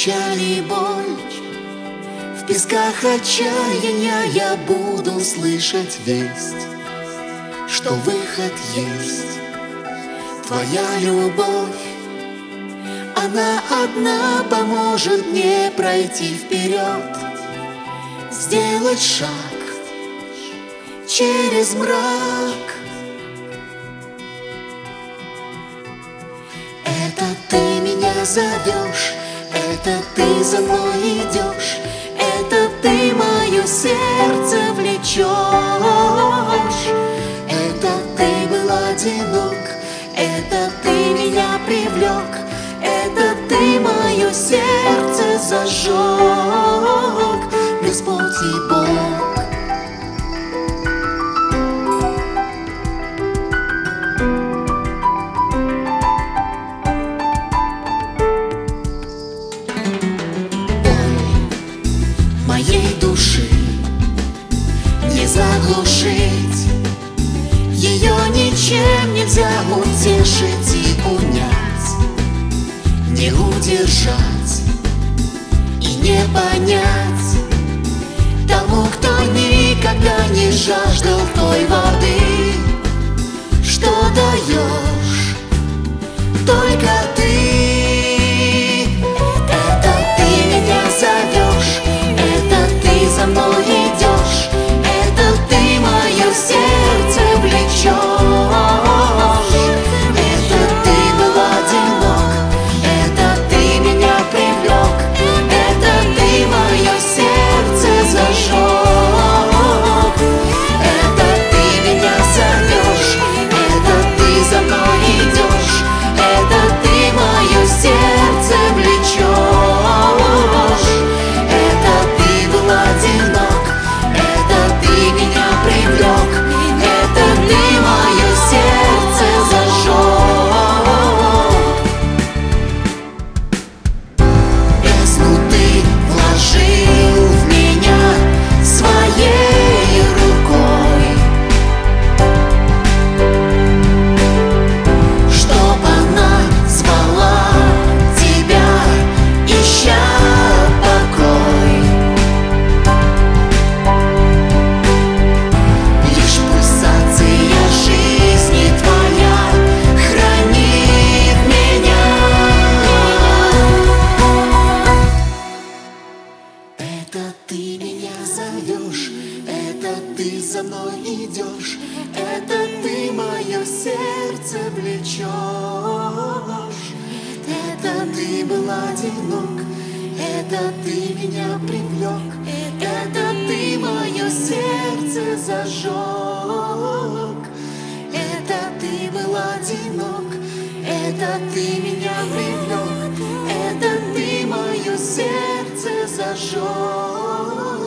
печаль и боль, в песках отчаяния я буду слышать весть, что выход есть. Твоя любовь, она одна поможет мне пройти вперед, сделать шаг через мрак. Это ты меня зовешь, это ты за мной идешь, это ты мое сердце влечешь. Это ты был одинок, это ты меня привлек, это ты мое сердце зажег, Господь и Бог. Моей души не заглушить, ее ничем нельзя утешить и унять, не удержать и не понять тому, кто никогда не жаждал той воды, что даешь только ты. За мной идешь, это ты мое сердце влечешь. Это ты был одинок, это ты меня привлек, это ты мое сердце зажег. Это ты меня зовешь, это ты за мной идешь, это ты мое сердце влечешь. Это ты меня зовешь, это ты за мной идешь, это ты мое сердце влечешь. Это ты был одинок, это ты меня привлек, это ты мое сердце зажег. Это ты был одинок, это ты меня привлек, это ты мое сердце зажег.